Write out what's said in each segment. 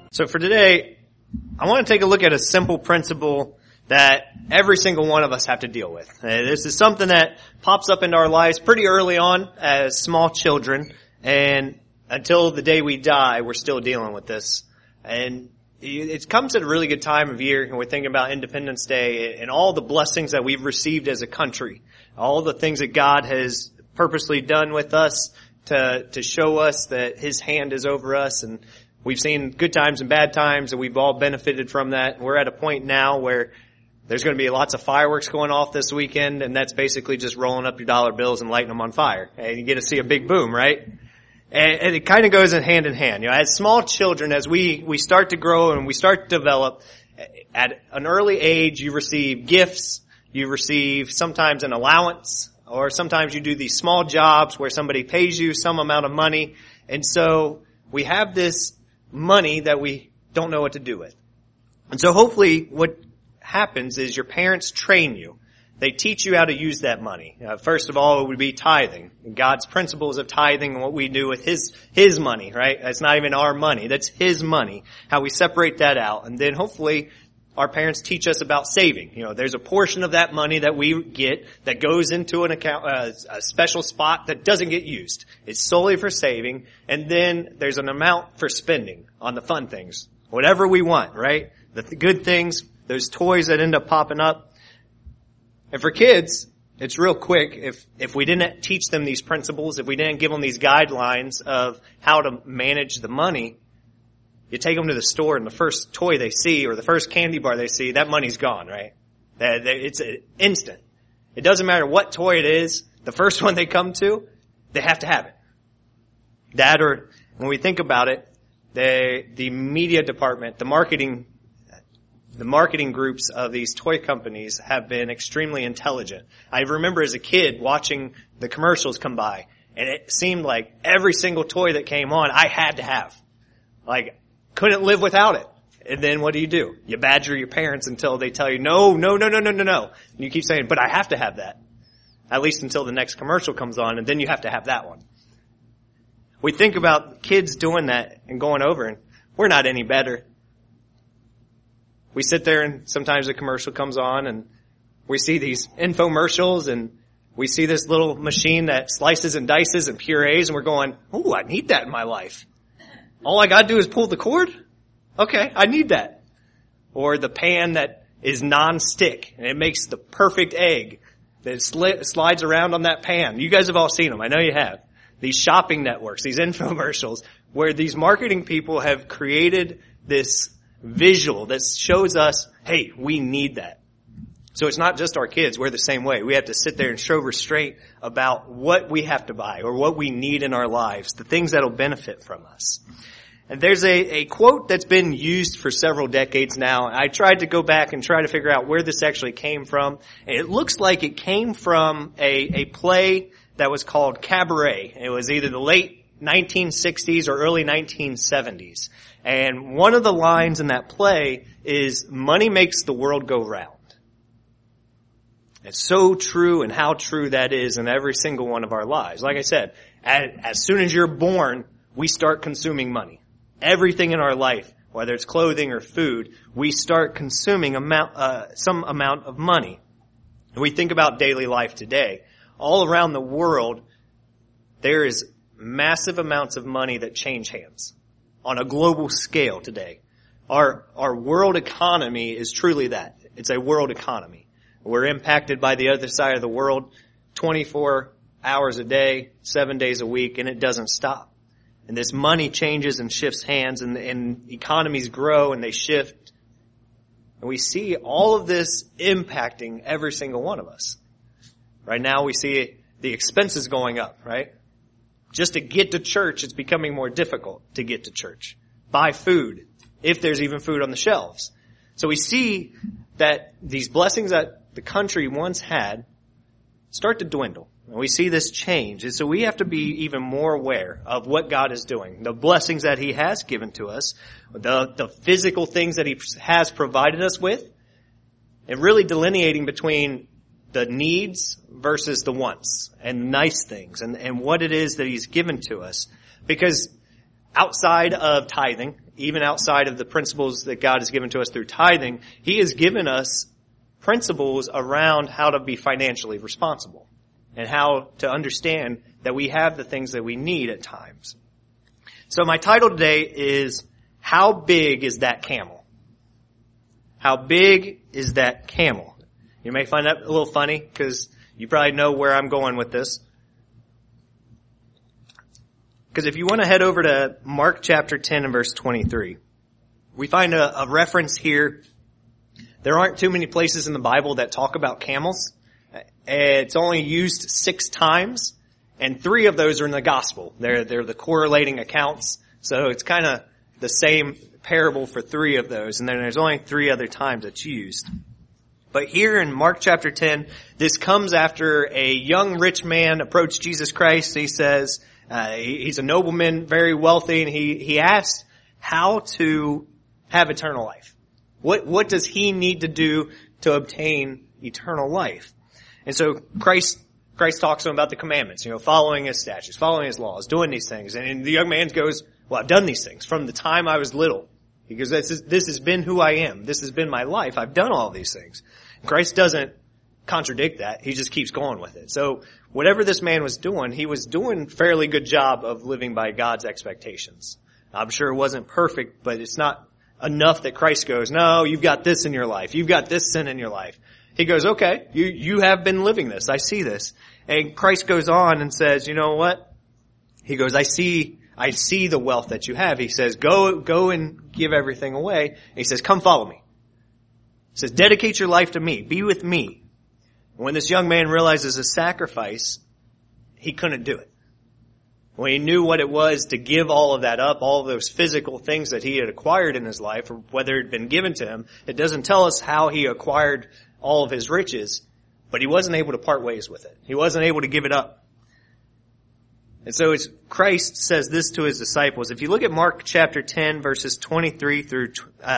So for today, I want to take a look at a simple principle that every single one of us have to deal with. This is something that pops up into our lives pretty early on as small children, and until the day we die, we're still dealing with this. And it comes at a really good time of year, and we're thinking about Independence Day and all the blessings that we've received as a country, all the things that God has purposely done with us to show us that His hand is over us. And we've seen good times and bad times, and we've all benefited from that. We're at a point now where there's going to be lots of fireworks going off this weekend, and that's basically just rolling up your dollar bills and lighting them on fire. And you get to see a big boom, right? And it kind of goes in hand. You know, as small children, as we start to grow and we start to develop, at an early age, you receive gifts, you receive sometimes an allowance, or sometimes you do these small jobs where somebody pays you some amount of money. And so we have this money that we don't know what to do with. And so hopefully what happens is your parents train you. They teach you how to use that money. First of all, it would be tithing. God's principles of tithing and what we do with His money, right? That's not even our money. That's His money. How we separate that out. And then hopefully our parents teach us about saving. You know, there's a portion of that money that we get that goes into an account, a special spot that doesn't get used. It's solely for saving. And then there's an amount for spending on the fun things. Whatever we want, right? The good things, those toys that end up popping up. And for kids, it's real quick. If we didn't teach them these principles, if we didn't give them these guidelines of how to manage the money, you take them to the store and the first toy they see or the first candy bar they see, that money's gone, right? It's instant. It doesn't matter what toy it is. The first one they come to, they have to have it. That, or when we think about it, the media department, the marketing groups of these toy companies have been extremely intelligent. I remember as a kid watching the commercials come by, and it seemed like every single toy that came on I had to have. Like, couldn't live without it. And then what do? You badger your parents until they tell you, no. And you keep saying, but I have to have that. At least until the next commercial comes on, and then you have to have that one. We think about kids doing that and going over, and we're not any better. We sit there and sometimes a commercial comes on and we see these infomercials and we see this little machine that slices and dices and purees and we're going, ooh, I need that in my life. All I gotta do is pull the cord? Okay, I need that. Or the pan that is non-stick and it makes the perfect egg that slides around on that pan. You guys have all seen them. I know you have. These shopping networks, these infomercials where these marketing people have created this visual that shows us, hey, we need that. So it's not just our kids. We're the same way. We have to sit there and show restraint about what we have to buy or what we need in our lives, the things that will benefit from us. And there's a quote that's been used for several decades now. I tried to go back and try to figure out where this actually came from. And it looks like it came from a play that was called Cabaret. It was either the late 1960s or early 1970s. And one of the lines in that play is, money makes the world go round. It's so true, and how true that is in every single one of our lives. Like I said, as soon as you're born, we start consuming money. Everything in our life, whether it's clothing or food, we start consuming some amount of money. And we think about daily life today. All around the world, there is massive amounts of money that change hands on a global scale today. Our world economy is truly that. It's a world economy. We're impacted by the other side of the world 24 hours a day, 7 days a week, and it doesn't stop. And this money changes and shifts hands, and economies grow and they shift. And we see all of this impacting every single one of us. Right now we see the expenses going up, right? Just to get to church, it's becoming more difficult to get to church. Buy food, if there's even food on the shelves. So we see that these blessings that the country once had start to dwindle. And we see this change. And so we have to be even more aware of what God is doing. The blessings that He has given to us, the physical things that He has provided us with, and really delineating between the needs versus the wants and nice things and what it is that He's given to us. Because outside of tithing, even outside of the principles that God has given to us through tithing, He has given us principles around how to be financially responsible and how to understand that we have the things that we need at times. So my title today is, How Big is That Camel? How big is that camel? You may find that a little funny because you probably know where I'm going with this. Because if you want to head over to Mark chapter 10 and verse 23, we find a reference here. There aren't too many places in the Bible that talk about camels. It's only used 6 times, and 3 of those are in the gospel. They're the correlating accounts. So it's kind of the same parable for 3 of those, and then there's only 3 other times it's used. But here in Mark chapter 10, this comes after a young rich man approached Jesus Christ. He says, he's a nobleman, very wealthy, and he asks how to have eternal life. What does he need to do to obtain eternal life? And so Christ talks to him about the commandments, following his statutes, following his laws, doing these things. And the young man goes, well, I've done these things from the time I was little. He goes, this has been who I am. This has been my life. I've done all these things. Christ doesn't contradict that. He just keeps going with it. So whatever this man was doing, he was doing a fairly good job of living by God's expectations. I'm sure it wasn't perfect, but it's not enough that Christ goes, no, you've got this in your life. You've got this sin in your life. He goes, okay, you have been living this. I see this. And Christ goes on and says, you know what? He goes, I see the wealth that you have. He says, go and give everything away. And he says, come follow me. He says, dedicate your life to me. Be with me. When this young man realizes a sacrifice, he couldn't do it. When he knew what it was to give all of that up, all of those physical things that he had acquired in his life, or whether it had been given to him, it doesn't tell us how he acquired all of his riches, but he wasn't able to part ways with it. He wasn't able to give it up. And so Christ says this to his disciples. If you look at Mark chapter 10, verses 23 through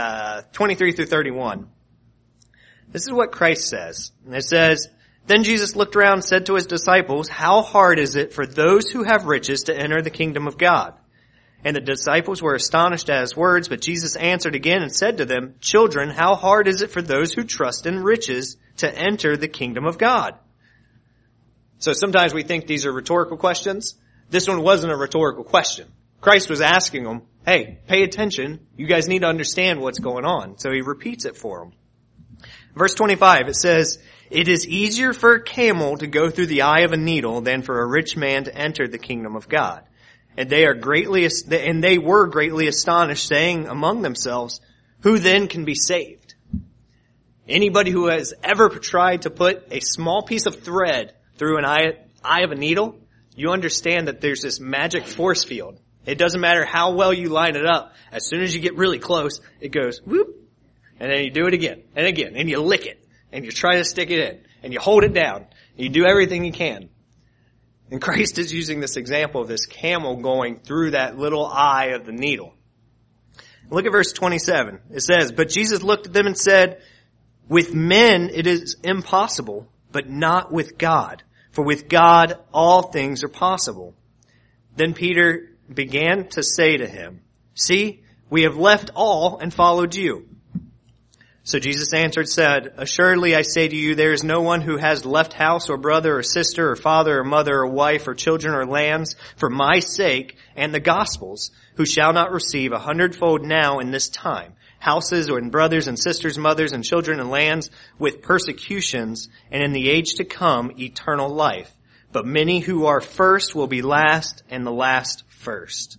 31, this is what Christ says. And it says, Then Jesus looked around and said to his disciples, How hard is it for those who have riches to enter the kingdom of God? And the disciples were astonished at his words, but Jesus answered again and said to them, Children, how hard is it for those who trust in riches to enter the kingdom of God? So sometimes we think these are rhetorical questions. This one wasn't a rhetorical question. Christ was asking them, hey, pay attention. You guys need to understand what's going on. So he repeats it for them. Verse 25, it says, It is easier for a camel to go through the eye of a needle than for a rich man to enter the kingdom of God. And they were greatly astonished, saying among themselves, Who then can be saved? Anybody who has ever tried to put a small piece of thread through an eye of a needle, you understand that there's this magic force field. It doesn't matter how well you line it up. As soon as you get really close, it goes whoop, and then you do it again, and you lick it, and you try to stick it in, and you hold it down, and you do everything you can. And Christ is using this example of this camel going through that little eye of the needle. Look at verse 27. It says, But Jesus looked at them and said, With men it is impossible, but not with God. For with God all things are possible. Then Peter began to say to him, See, we have left all and followed you. So Jesus answered, said, Assuredly I say to you, there is no one who has left house or brother or sister or father or mother or wife or children or lands for my sake and the gospel's, who shall not receive 100-fold now in this time, houses and brothers and sisters, mothers and children and lands with persecutions, and in the age to come eternal life. But many who are first will be last, and the last first.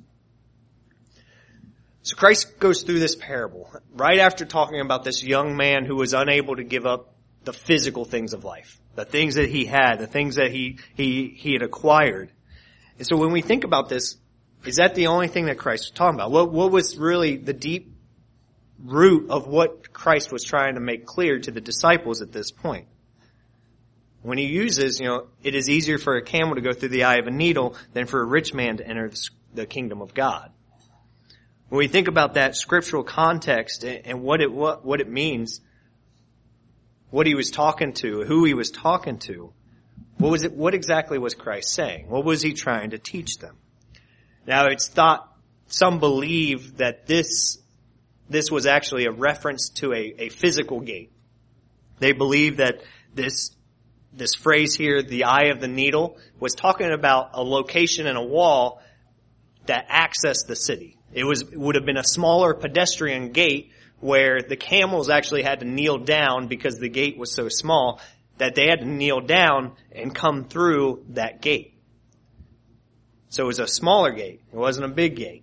So Christ goes through this parable right after talking about this young man who was unable to give up the physical things of life, the things that he had, the things that he had acquired. And so when we think about this, is that the only thing that Christ was talking about? What was really the deep root of what Christ was trying to make clear to the disciples at this point? When he uses, it is easier for a camel to go through the eye of a needle than for a rich man to enter the kingdom of God. When we think about that scriptural context and what it means, what he was talking to, who he was talking to, what exactly was Christ saying? What was he trying to teach them? Now it's thought some believe that this was actually a reference to a physical gate. They believe that this phrase here, the eye of the needle, was talking about a location in a wall that accessed the city. It would have been a smaller pedestrian gate where the camels actually had to kneel down because the gate was so small that they had to kneel down and come through that gate. So it was a smaller gate. It wasn't a big gate.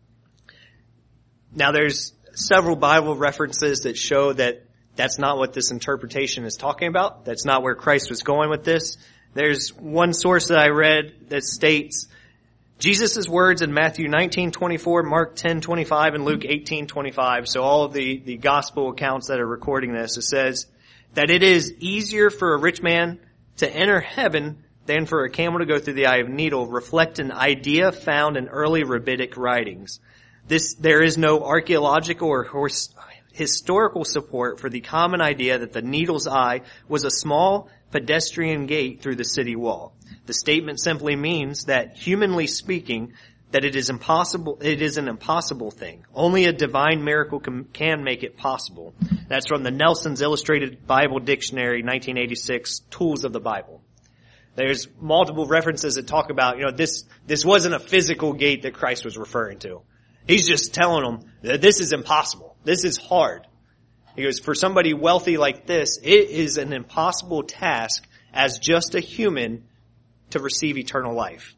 Now there's several Bible references that show that that's not what this interpretation is talking about. That's not where Christ was going with this. There's one source that I read that states Jesus' words in Matthew 19:24, Mark 10:25, and Luke 18:25. So all of the gospel accounts that are recording this, it says that it is easier for a rich man to enter heaven than for a camel to go through the eye of a needle, reflect an idea found in early rabbinic writings. There is no archaeological or historical support for the common idea that the needle's eye was a small pedestrian gate through the city wall. The statement simply means that, humanly speaking, that it is an impossible thing. Only a divine miracle can make it possible. That's from the Nelson's Illustrated Bible Dictionary, 1986, Tools of the Bible. There's multiple references that talk about, this wasn't a physical gate that Christ was referring to. He's just telling them that this is impossible. This is hard. He goes, for somebody wealthy like this, it is an impossible task as just a human to receive eternal life.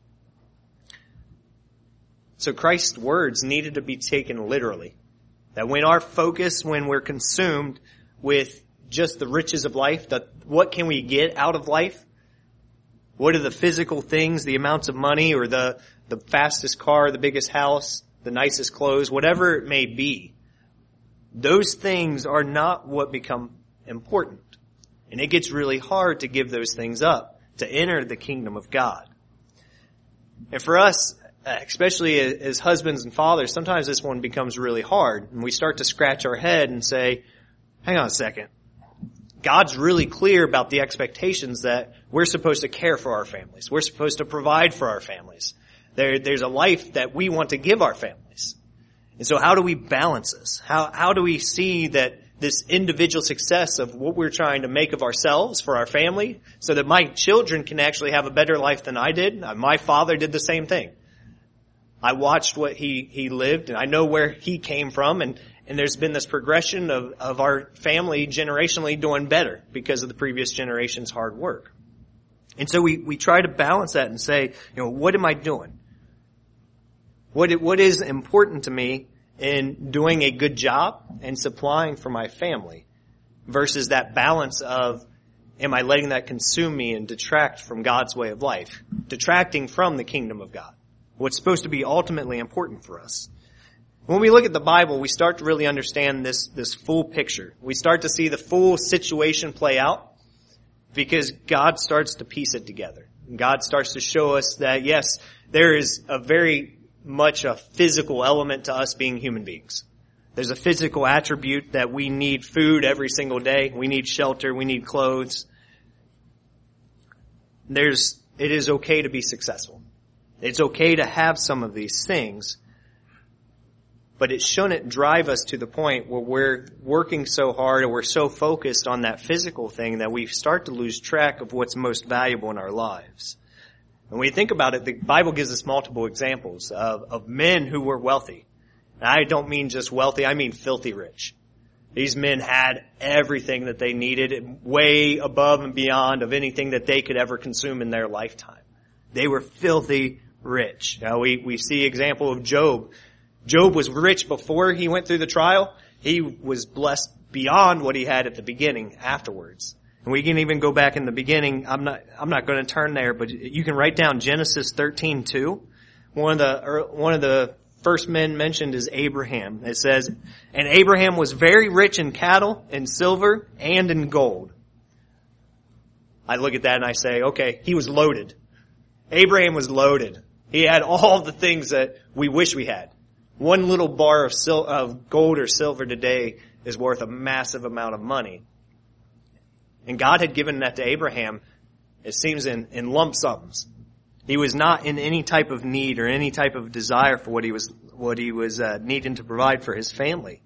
So Christ's words needed to be taken literally. That when we're consumed with just the riches of life, that what can we get out of life? What are the physical things, the amounts of money, or the fastest car, the biggest house, the nicest clothes, whatever it may be. Those things are not what become important. And it gets really hard to give those things up, to enter the kingdom of God. And for us, especially as husbands and fathers, sometimes this one becomes really hard. And we start to scratch our head and say, hang on a second. God's really clear about the expectations that we're supposed to care for our families. We're supposed to provide for our families. There's a life that we want to give our families. And so how do we balance this? How do we see that this individual success of what we're trying to make of ourselves for our family so that my children can actually have a better life than I did? My father did the same thing. I watched what he lived, and I know where he came from, and there's been this progression of our family generationally doing better because of the previous generation's hard work. And so we try to balance that and say, what am I doing? What is important to me in doing a good job and supplying for my family versus that balance of, am I letting that consume me and detract from God's way of life, detracting from the kingdom of God, what's supposed to be ultimately important for us. When we look at the Bible, we start to really understand this full picture. We start to see the full situation play out because God starts to piece it together. God starts to show us that, yes, there is a very much a physical element to us being human beings. There's a physical attribute that we need food every single day. We need shelter. We need clothes. It is okay to be successful. It's okay to have some of these things, but it shouldn't drive us to the point where we're working so hard or we're so focused on that physical thing that we start to lose track of what's most valuable in our lives. When we think about it, the Bible gives us multiple examples of men who were wealthy. And I don't mean just wealthy, I mean filthy rich. These men had everything that they needed, way above and beyond of anything that they could ever consume in their lifetime. They were filthy rich. Now we see example of Job. Job was rich before he went through the trial. He was blessed beyond what he had at the beginning afterwards. And we can even go back in the beginning. I'm not going to turn there, but you can write down Genesis 13:2. One of the first men mentioned is Abraham. It says, and Abraham was very rich in cattle, in silver, and in gold. I look at that and I say, okay, he was loaded. Abraham was loaded. He had all the things that we wish we had. One little bar of gold or silver today is worth a massive amount of money. And God had given that to Abraham, it seems, in lump sums. He was not in any type of need or any type of desire for what he was needing to provide for his family.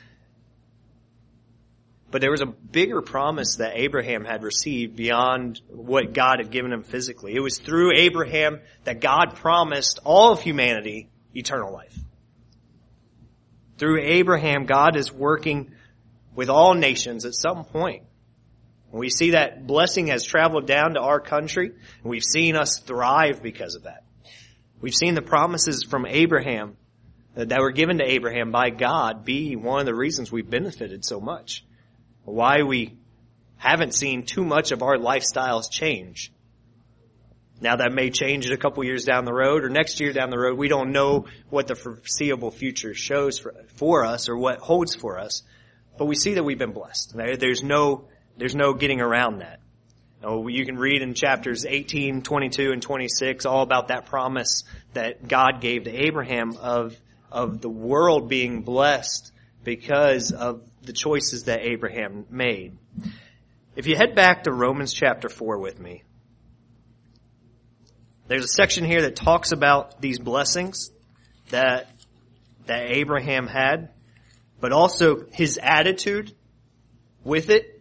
But there was a bigger promise that Abraham had received beyond what God had given him physically. It was through Abraham that God promised all of humanity eternal life. Through Abraham, God is working with all nations at some point. We see that blessing has traveled down to our country, and we've seen us thrive because of that. We've seen the promises from Abraham that were given to Abraham by God be one of the reasons we've benefited so much. Why we haven't seen too much of our lifestyles change. Now that may change a couple years down the road or next year down the road. We don't know what the foreseeable future shows for us or what holds for us. But we see that we've been blessed. There's no getting around that. You can read in chapters 18, 22, and 26 all about that promise that God gave to Abraham of the world being blessed because of the choices that Abraham made. If you head back to Romans chapter 4 with me, there's a section here that talks about these blessings that Abraham had, but also his attitude with it,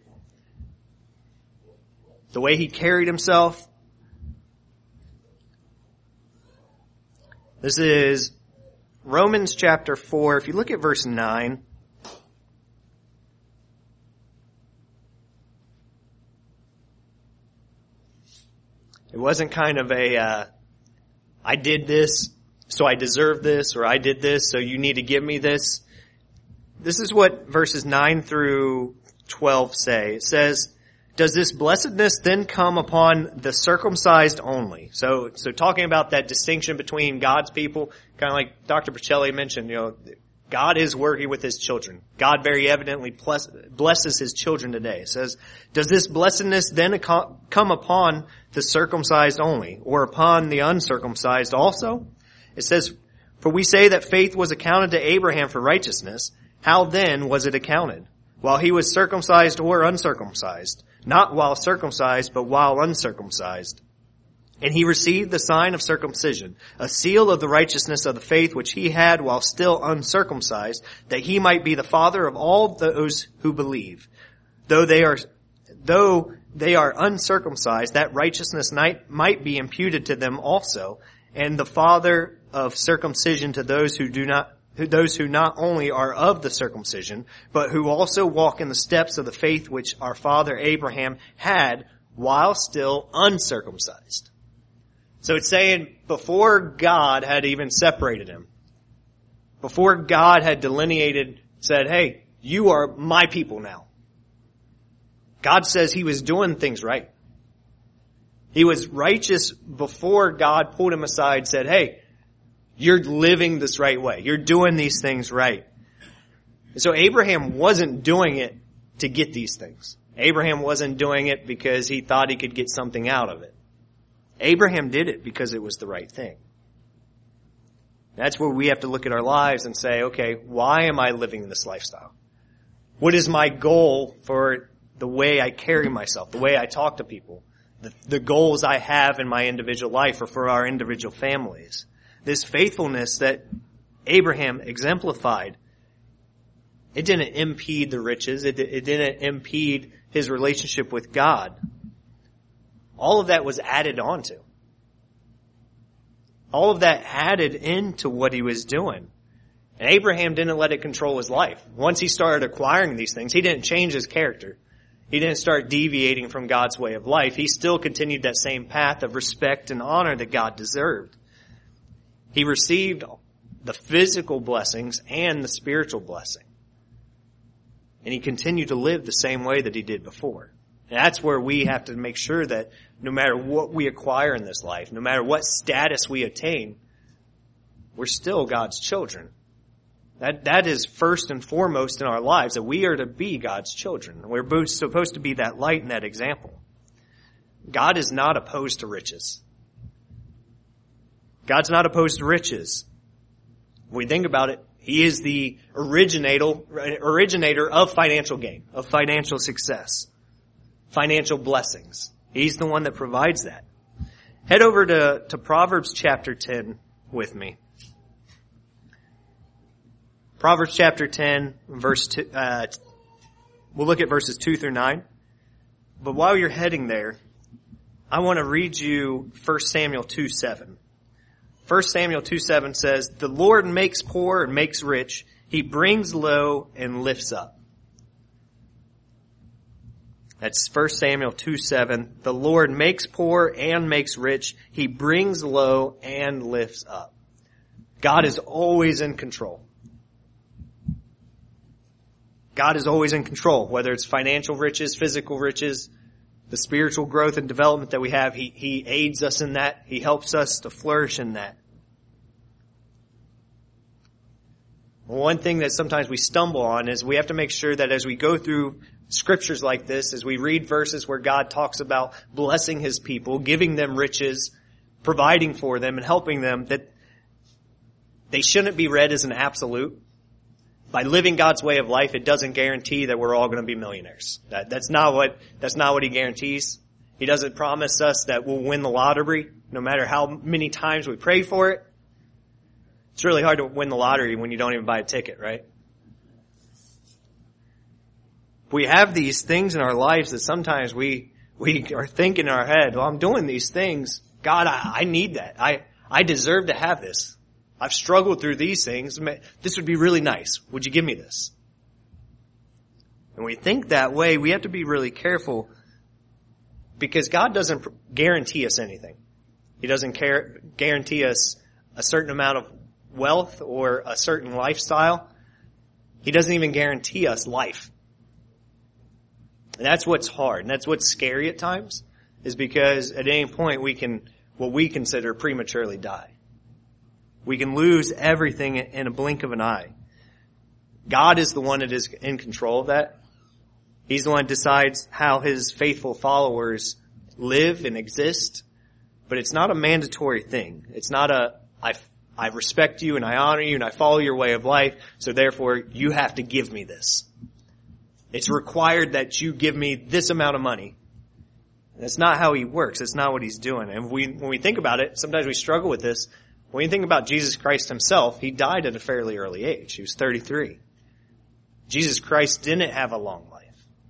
the way he carried himself. This is Romans chapter 4. If you look at verse 9, it wasn't kind of I did this, so I deserve this, or I did this, so you need to give me this. This is what verses 9 through 12 say. It says, does this blessedness then come upon the circumcised only? So talking about that distinction between God's people, kind of like Dr. Pacelli mentioned, God is working with his children. God very evidently blesses his children today. It says, does this blessedness then come upon the circumcised only, or upon the uncircumcised also? It says, for we say that faith was accounted to Abraham for righteousness. How then was it accounted? While he was circumcised or uncircumcised? Not while circumcised, but while uncircumcised. And he received the sign of circumcision, a seal of the righteousness of the faith which he had while still uncircumcised, that he might be the father of all those who believe. Though they are uncircumcised, that righteousness might be imputed to them also, and the father of circumcision to those who not only are of the circumcision, but who also walk in the steps of the faith which our father Abraham had while still uncircumcised. So it's saying before God had even separated him, before God had delineated, said, hey, you are my people now. God says he was doing things right. He was righteous before God pulled him aside, said, hey, you're living this right way. You're doing these things right. And so Abraham wasn't doing it to get these things. Abraham wasn't doing it because he thought he could get something out of it. Abraham did it because it was the right thing. That's where we have to look at our lives and say, okay, why am I living this lifestyle? What is my goal for the way I carry myself, the way I talk to people, the goals I have in my individual life or for our individual families? This faithfulness that Abraham exemplified, it didn't impede the riches. It didn't impede his relationship with God. All of that was added onto. All of that added into what he was doing. And Abraham didn't let it control his life. Once he started acquiring these things, he didn't change his character. He didn't start deviating from God's way of life. He still continued that same path of respect and honor that God deserved. He received the physical blessings and the spiritual blessing. And he continued to live the same way that he did before. And that's where we have to make sure that no matter what we acquire in this life, no matter what status we attain, we're still God's children. That is first and foremost in our lives, that we are to be God's children. We're both supposed to be that light and that example. God is not opposed to riches. God's not opposed to riches. When we think about it, he is the originator of financial gain, of financial success, financial blessings. He's the one that provides that. Head over to Proverbs chapter 10 with me. Proverbs chapter 10, verse 2, we'll look at verses 2 through 9. But while you're heading there, I want to read you 1 Samuel 2:7. 1 Samuel 2:7 says, "The Lord makes poor and makes rich. He brings low and lifts up." That's 1 Samuel 2:7. The Lord makes poor and makes rich. He brings low and lifts up. God is always in control. God is always in control, whether it's financial riches, physical riches, the spiritual growth and development that we have. He aids us in that. He helps us to flourish in that. One thing that sometimes we stumble on is we have to make sure that as we go through scriptures like this, as we read verses where God talks about blessing His people, giving them riches, providing for them and helping them, that they shouldn't be read as an absolute. By living God's way of life, it doesn't guarantee that we're all going to be millionaires. That's not what He guarantees. He doesn't promise us that we'll win the lottery, no matter how many times we pray for it. It's really hard to win the lottery when you don't even buy a ticket, right? We have these things in our lives that sometimes we are thinking in our head, well, I'm doing these things. God, I need that. I deserve to have this. I've struggled through these things. This would be really nice. Would you give me this? And when we think that way, we have to be really careful because God doesn't guarantee us anything. He doesn't guarantee us a certain amount of wealth or a certain lifestyle. He doesn't even guarantee us life. And that's what's hard. And that's what's scary at times is because at any point we can, what we consider prematurely die. We can lose everything in a blink of an eye. God is the one that is in control of that. He's the one that decides how His faithful followers live and exist. But it's not a mandatory thing. It's not I respect you and I honor you and I follow your way of life, so therefore you have to give me this. It's required that you give me this amount of money. That's not how He works. That's not what He's doing. And when we think about it, sometimes we struggle with this. When you think about Jesus Christ Himself, He died at a fairly early age. He was 33. Jesus Christ didn't have a long life.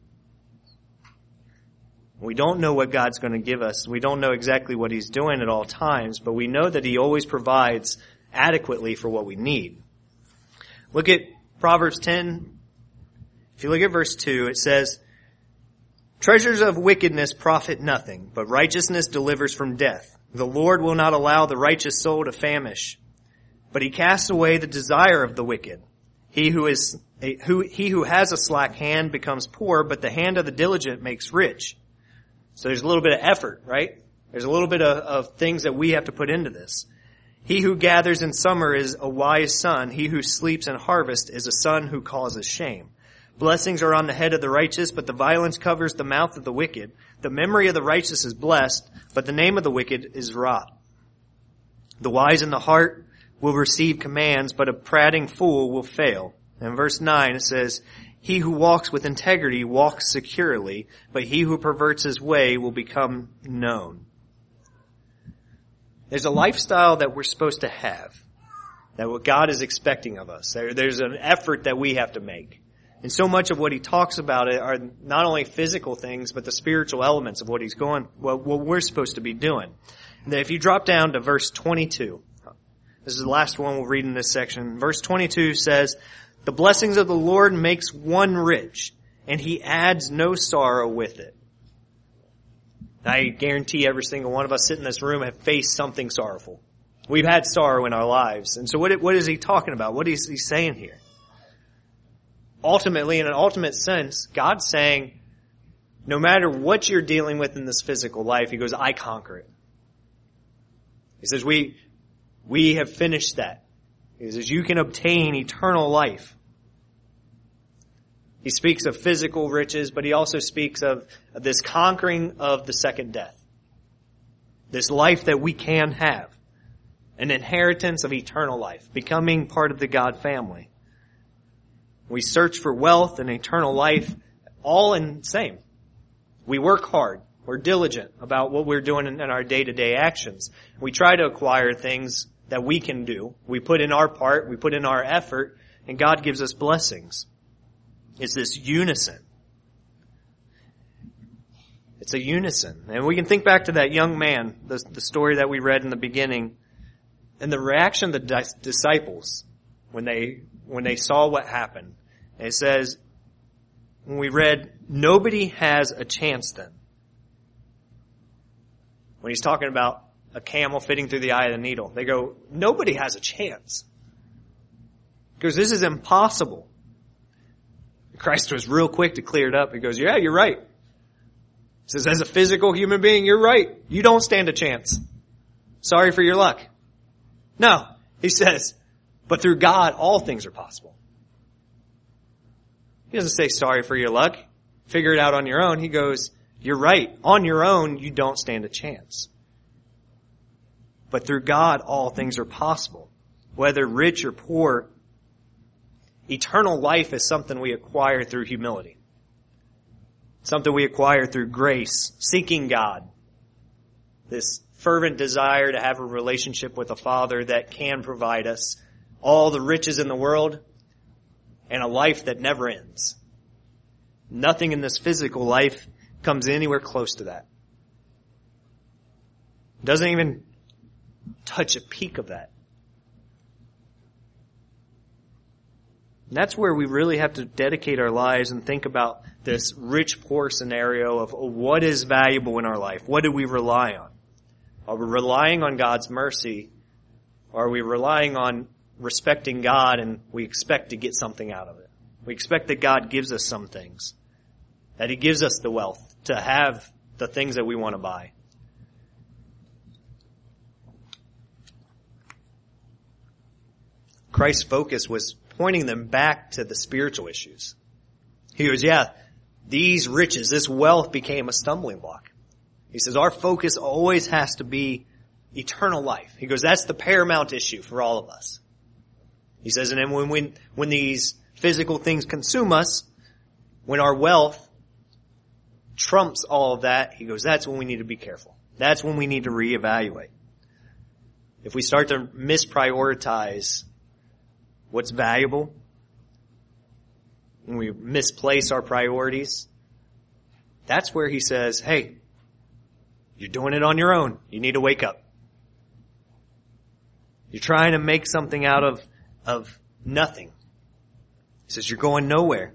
We don't know what God's going to give us. We don't know exactly what He's doing at all times, but we know that He always provides adequately for what we need. Look at Proverbs 10. If you look at verse 2, it says, "Treasures of wickedness profit nothing, but righteousness delivers from death. The Lord will not allow the righteous soul to famish, but He casts away the desire of the wicked. He who has a slack hand becomes poor, but the hand of the diligent makes rich." So there's a little bit of effort, right? There's a little bit of things that we have to put into this. "He who gathers in summer is a wise son. He who sleeps in harvest is a son who causes shame. Blessings are on the head of the righteous, but the violence covers the mouth of the wicked. The memory of the righteous is blessed, but the name of the wicked is rot. The wise in the heart will receive commands, but a prating fool will fail." And verse 9 it says, "He who walks with integrity walks securely, but he who perverts his way will become known." There's a lifestyle that we're supposed to have, that what God is expecting of us. There's an effort that we have to make. And so much of what He talks about are not only physical things, but the spiritual elements of what what we're supposed to be doing. And then if you drop down to verse 22, this is the last one we'll read in this section. Verse 22 says, "The blessings of the Lord makes one rich, and He adds no sorrow with it." I guarantee every single one of us sitting in this room have faced something sorrowful. We've had sorrow in our lives. And so what is He talking about? What is He saying here? Ultimately, in an ultimate sense, God's saying, no matter what you're dealing with in this physical life, He goes, I conquer it. He says, we have finished that. He says, you can obtain eternal life. He speaks of physical riches, but He also speaks of this conquering of the second death. This life that we can have. An inheritance of eternal life. Becoming part of the God family. We search for wealth and eternal life, all in the same. We work hard. We're diligent about what we're doing in our day-to-day actions. We try to acquire things that we can do. We put in our part, we put in our effort, and God gives us blessings. It's this unison. It's a unison. And we can think back to that young man, the story that we read in the beginning, and the reaction of the disciples when they saw what happened. And it says, when we read, nobody has a chance then. When he's talking about a camel fitting through the eye of the needle, they go, nobody has a chance. Because this is impossible. Christ was real quick to clear it up. He goes, yeah, you're right. He says, as a physical human being, you're right. You don't stand a chance. Sorry for your luck. No, he says, but through God, all things are possible. He doesn't say sorry for your luck. Figure it out on your own. He goes, you're right. On your own, you don't stand a chance. But through God, all things are possible. Whether rich or poor, eternal life is something we acquire through humility. Something we acquire through grace, seeking God. This fervent desire to have a relationship with a Father that can provide us all the riches in the world and a life that never ends. Nothing in this physical life comes anywhere close to that. Doesn't even touch a peak of that. And that's where we really have to dedicate our lives and think about this rich-poor scenario of what is valuable in our life. What do we rely on? Are we relying on God's mercy? Or are we relying on respecting God and we expect to get something out of it? We expect that God gives us some things. That He gives us the wealth to have the things that we want to buy. Christ's focus was pointing them back to the spiritual issues. He goes, yeah, these riches, this wealth became a stumbling block. He says, our focus always has to be eternal life. He goes, that's the paramount issue for all of us. He says, and then when these physical things consume us, when our wealth trumps all of that, he goes, that's when we need to be careful. That's when we need to reevaluate. If we start to misprioritize what's valuable, and we misplace our priorities, that's where he says, hey, you're doing it on your own. You need to wake up. You're trying to make something out of nothing. He says, you're going nowhere.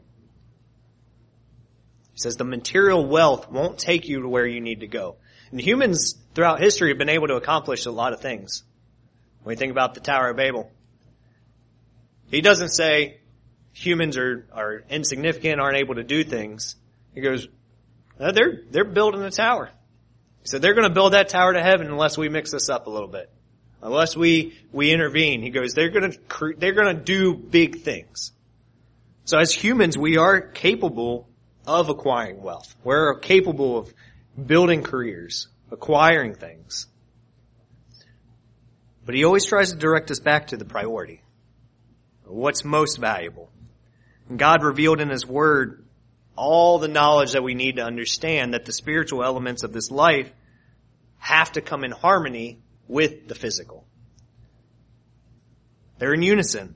He says, the material wealth won't take you to where you need to go. And humans throughout history have been able to accomplish a lot of things. When you think about the Tower of Babel, he doesn't say humans are insignificant, aren't able to do things. He goes, they're building a tower. He said, they're going to build that tower to heaven unless we mix this up a little bit. Unless we intervene. He goes, they're going to do big things. So as humans, we are capable of acquiring wealth. We're capable of building careers, acquiring things. But he always tries to direct us back to the priority. What's most valuable? And God revealed in His Word all the knowledge that we need to understand that the spiritual elements of this life have to come in harmony with the physical. They're in unison.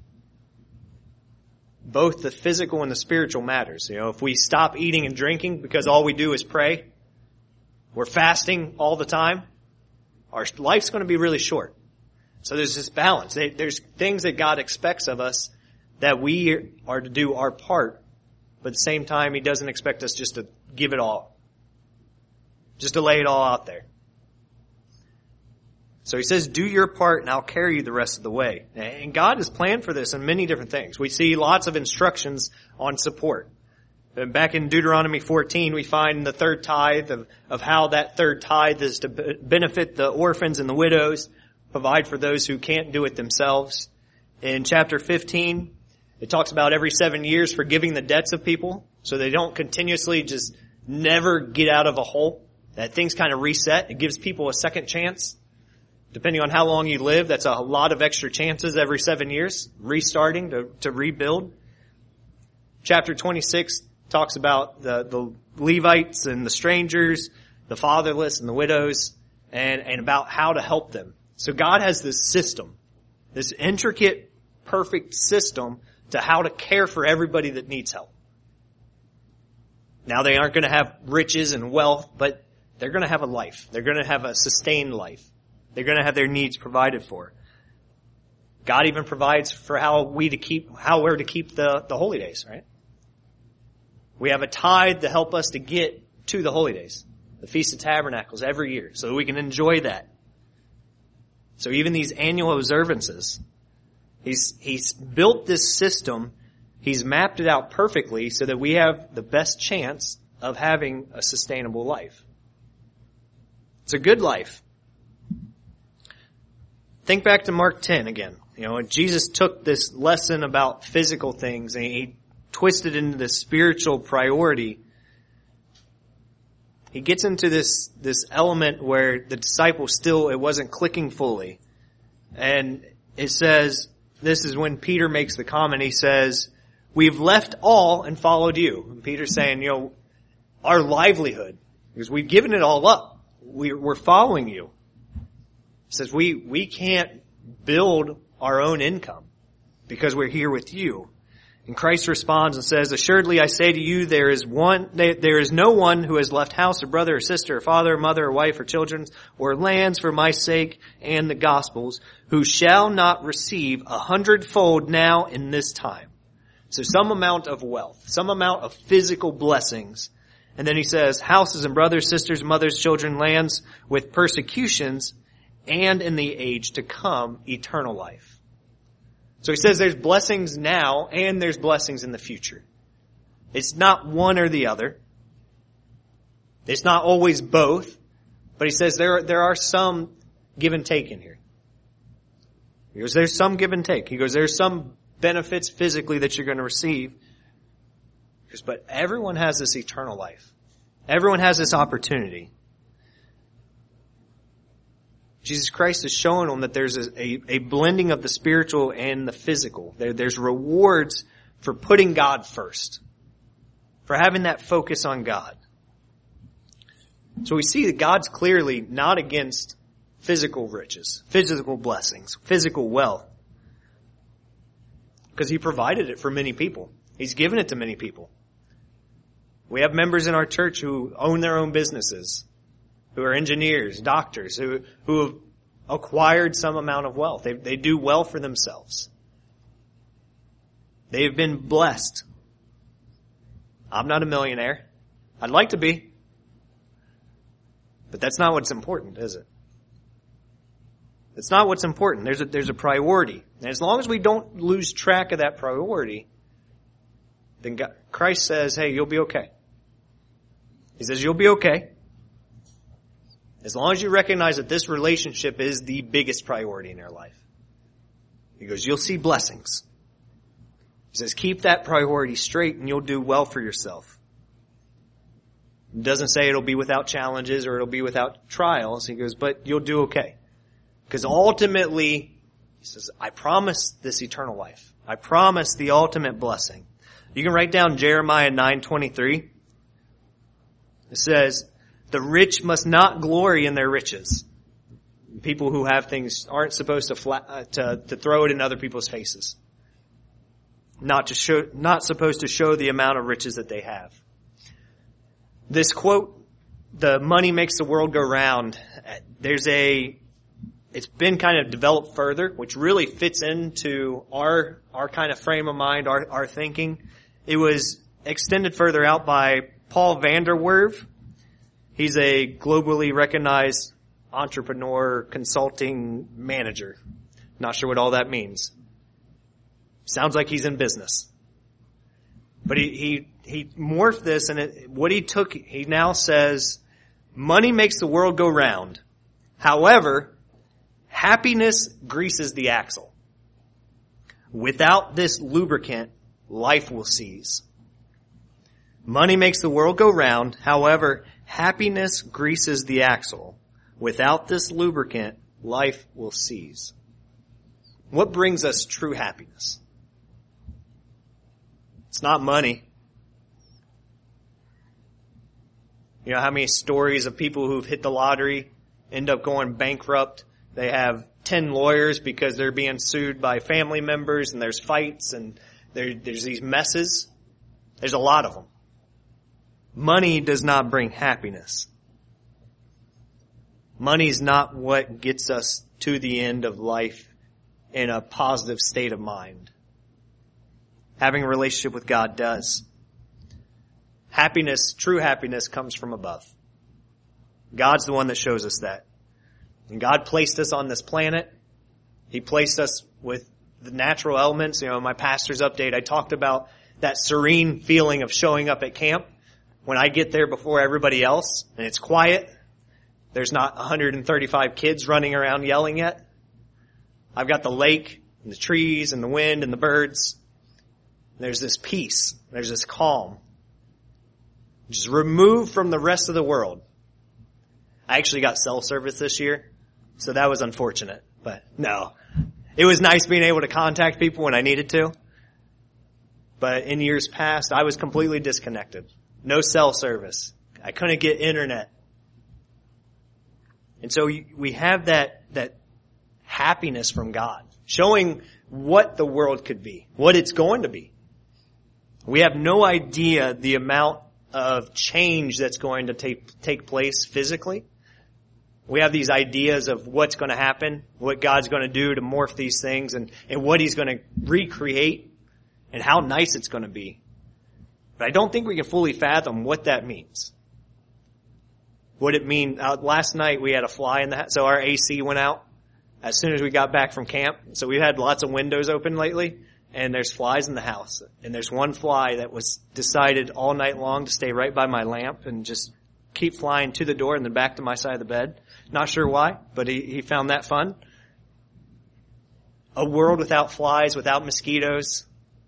Both the physical and the spiritual matters. You know, if we stop eating and drinking because all we do is pray, we're fasting all the time, our life's going to be really short. So there's this balance. There's things that God expects of us that we are to do our part, but at the same time, He doesn't expect us just to give it all. Just to lay it all out there. So He says, do your part and I'll carry you the rest of the way. And God has planned for this in many different things. We see lots of instructions on support. And back in Deuteronomy 14, we find the third tithe of how that third tithe is to benefit the orphans and the widows, provide for those who can't do it themselves. In chapter 15, it talks about every 7 years forgiving the debts of people so they don't continuously just never get out of a hole. That things kind of reset. It gives people a second chance. Depending on how long you live, that's a lot of extra chances every 7 years, restarting to rebuild. Chapter 26 talks about the Levites and the strangers the fatherless and the widows, and about how to help them. So God has this system, this intricate, perfect system to how to care for everybody that needs help. Now they aren't going to have riches and wealth, but they're going to have a life. They're going to have a sustained life. They're going to have their needs provided for. God even provides for how we're to keep the holy days, right? We have a tithe to help us to get to the holy days, the Feast of Tabernacles every year, so that we can enjoy that. So even these annual observances, He's built this system. He's mapped it out perfectly so that we have the best chance of having a sustainable life. It's a good life. Think back to Mark 10 again. When Jesus took this lesson about physical things and he twisted into this spiritual priority, he gets into this element where the disciples it wasn't clicking fully. And it says, this is when Peter makes the comment, he says, we've left all and followed you. And Peter's saying, our livelihood, because we've given it all up. We're following you. He says, we can't build our own income because we're here with you. And Christ responds and says, assuredly I say to you, there is no one who has left house or brother or sister or father or mother or wife or children or lands for my sake and the gospel's who shall not receive 100-fold now in this time. So some amount of wealth, some amount of physical blessings. And then he says, houses and brothers, sisters, mothers, children, lands with persecutions, and in the age to come, eternal life. So he says there's blessings now and there's blessings in the future. It's not one or the other. It's not always both. But he says there are some give and take in here. He goes, there's some give and take. He goes, there's some benefits physically that you're going to receive. He goes, but everyone has this eternal life. Everyone has this opportunity. Jesus Christ is showing them that there's a blending of the spiritual and the physical. There's rewards for putting God first, for having that focus on God. So we see that God's clearly not against physical riches, physical blessings, physical wealth, because He provided it for many people. He's given it to many people. We have members in our church who own their own businesses, who are engineers, doctors, who have acquired some amount of wealth. They do well for themselves. They have been blessed. I'm not a millionaire. I'd like to be. But that's not what's important, is it? It's not what's important. There's a priority. And as long as we don't lose track of that priority, then Christ says, hey, you'll be okay. He says, you'll be okay. As long as you recognize that this relationship is the biggest priority in your life. He goes, you'll see blessings. He says, keep that priority straight and you'll do well for yourself. It doesn't say it'll be without challenges or it'll be without trials. He goes, but you'll do okay. Because ultimately, he says, I promise this eternal life. I promise the ultimate blessing. You can write down Jeremiah 9:23. It says, the rich must not glory in their riches. People who have things aren't supposed to throw it in other people's faces. Not supposed to show the amount of riches that they have. This quote, the money makes the world go round, it's been kind of developed further, which really fits into our kind of frame of mind, our thinking. It was extended further out by Paul van der Werf. He's a globally recognized entrepreneur, consulting manager. Not sure what all that means. Sounds like he's in business. But he morphed this, and he now says, money makes the world go round. However, happiness greases the axle. Without this lubricant, life will cease. Money makes the world go round. However, happiness greases the axle. Without this lubricant, life will cease. What brings us true happiness? It's not money. You know how many stories of people who've hit the lottery end up going bankrupt? They have 10 lawyers because they're being sued by family members, and there's fights, and there's these messes. There's a lot of them. Money does not bring happiness. Money's not what gets us to the end of life in a positive state of mind. Having a relationship with God does. Happiness, true happiness, comes from above. God's the one that shows us that. And God placed us on this planet. He placed us with the natural elements. You know, in my pastor's update, I talked about that serene feeling of showing up at camp when I get there before everybody else and it's quiet. There's not 135 kids running around yelling yet. I've got the lake and the trees and the wind and the birds. There's this peace. There's this calm. Just removed from the rest of the world. I actually got cell service this year, so that was unfortunate. But no, it was nice being able to contact people when I needed to. But in years past, I was completely disconnected. No cell service. I couldn't get internet. And so we have that happiness from God, showing what the world could be, what it's going to be. We have no idea the amount of change that's going to take place physically. We have these ideas of what's going to happen, what God's going to do to morph these things, and what He's going to recreate, and how nice it's going to be. But I don't think we can fully fathom what that means. What it mean? Last night we had a fly in the house, so our AC went out as soon as we got back from camp. So we've had lots of windows open lately, and there's flies in the house. And there's one fly that was decided all night long to stay right by my lamp and just keep flying to the door and then back to my side of the bed. Not sure why, but he found that fun. A world without flies, without mosquitoes.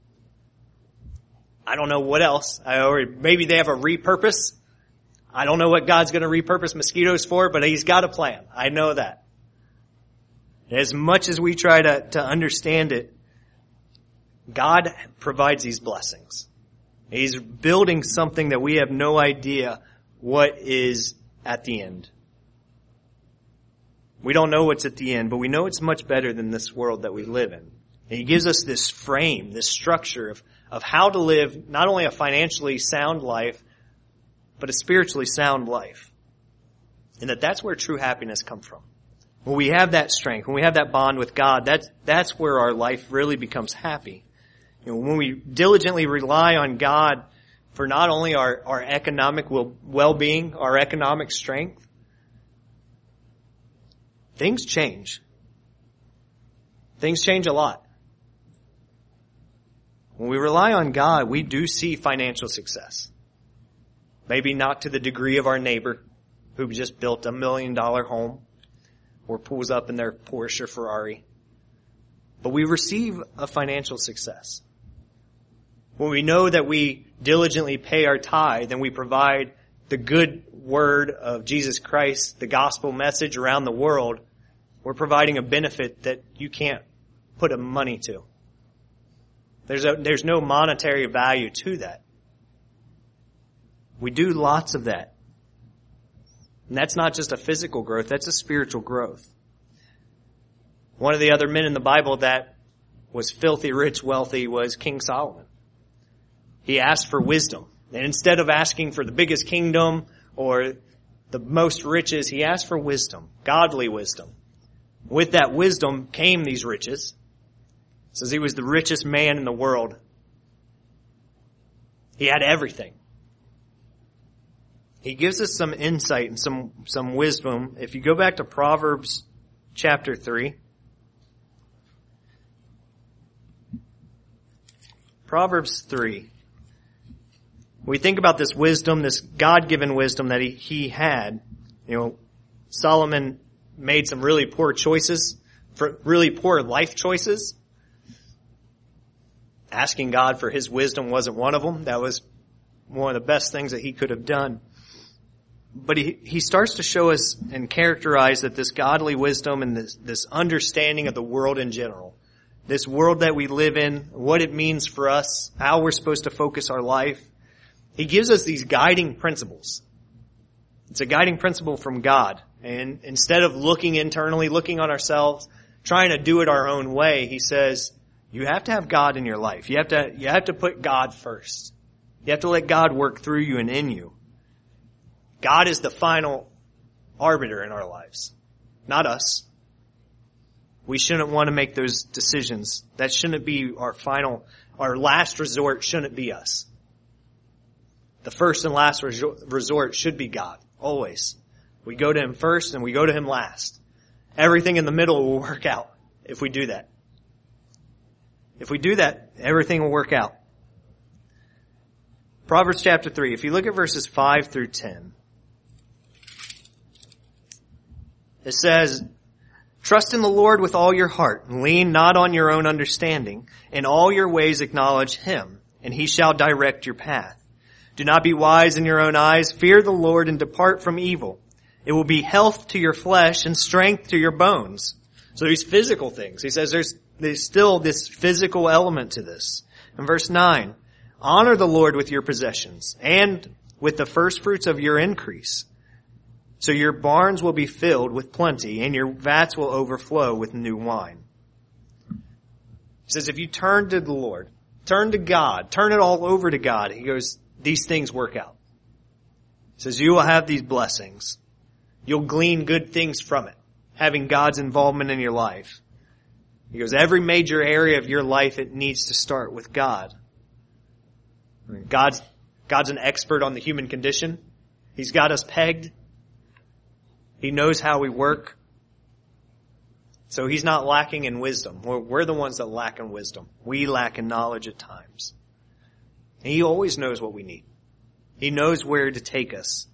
I don't know what else. Maybe they have a repurpose. I don't know what God's going to repurpose mosquitoes for, but He's got a plan. I know that. As much as we try to understand it, God provides these blessings. He's building something that we have no idea what is at the end. We don't know what's at the end, but we know it's much better than this world that we live in. And He gives us this frame, this structure of how to live not only a financially sound life, but a spiritually sound life. And that's where true happiness comes from. When we have that strength, when we have that bond with God, that's where our life really becomes happy. You know, when we diligently rely on God for not only our economic well-being, our economic strength, things change. Things change a lot. When we rely on God, we do see financial success. Maybe not to the degree of our neighbor who just built $1 million home or pulls up in their Porsche or Ferrari. But we receive a financial success. When we know that we diligently pay our tithe and we provide the good word of Jesus Christ, the gospel message around the world, we're providing a benefit that you can't put a money to. There's no monetary value to that. We do lots of that. And that's not just a physical growth, that's a spiritual growth. One of the other men in the Bible that was filthy rich, wealthy was King Solomon. He asked for wisdom. And instead of asking for the biggest kingdom or the most riches, he asked for wisdom, godly wisdom. With that wisdom came these riches. It says he was the richest man in the world. He had everything. He gives us some insight and some wisdom. If you go back to Proverbs chapter 3. Proverbs 3. We think about this wisdom, this God-given wisdom that he had. You know, Solomon made some really poor choices, really poor life choices. Asking God for His wisdom wasn't one of them. That was one of the best things that he could have done. But he starts to show us and characterize that this godly wisdom and this understanding of the world in general, this world that we live in, what it means for us, how we're supposed to focus our life. He gives us these guiding principles. It's a guiding principle from God. And instead of looking internally, looking on ourselves, trying to do it our own way, he says, you have to have God in your life. You have to put God first. You have to let God work through you and in you. God is the final arbiter in our lives, not us. We shouldn't want to make those decisions. That shouldn't be our last resort shouldn't be us. The first and last resort should be God, always. We go to Him first and we go to Him last. Everything in the middle will work out if we do that. If we do that, everything will work out. Proverbs chapter 3, if you look at verses 5 through 10, it says, trust in the Lord with all your heart, and lean not on your own understanding. In all your ways acknowledge Him, and He shall direct your path. Do not be wise in your own eyes. Fear the Lord and depart from evil. It will be health to your flesh and strength to your bones. So these physical things. He says there's still this physical element to this. In verse 9, honor the Lord with your possessions and with the first fruits of your increase. So your barns will be filled with plenty and your vats will overflow with new wine. He says if you turn to the Lord, turn to God, turn it all over to God, he goes, these things work out. He says you will have these blessings. You'll glean good things from it, having God's involvement in your life. He goes, every major area of your life, it needs to start with God. I mean, God's an expert on the human condition. He's got us pegged. He knows how we work. So He's not lacking in wisdom. We're the ones that lack in wisdom. We lack in knowledge at times. And He always knows what we need. He knows where to take us.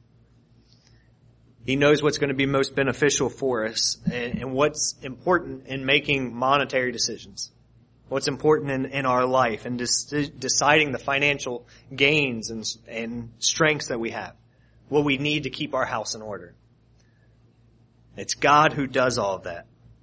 He knows what's going to be most beneficial for us and what's important in making monetary decisions. What's important in our life and deciding the financial gains and strengths that we have. What we need to keep our house in order. It's God who does all of that.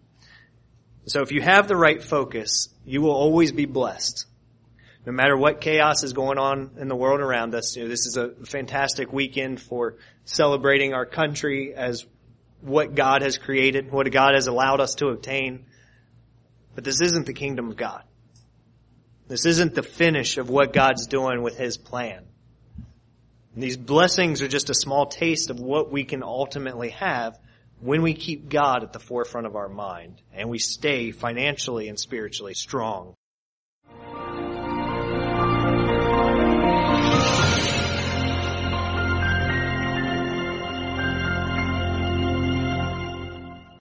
So if you have the right focus, you will always be blessed. No matter what chaos is going on in the world around us, this is a fantastic weekend for celebrating our country as what God has created, what God has allowed us to obtain. But this isn't the kingdom of God. This isn't the finish of what God's doing with His plan. And these blessings are just a small taste of what we can ultimately have when we keep God at the forefront of our mind and we stay financially and spiritually strong.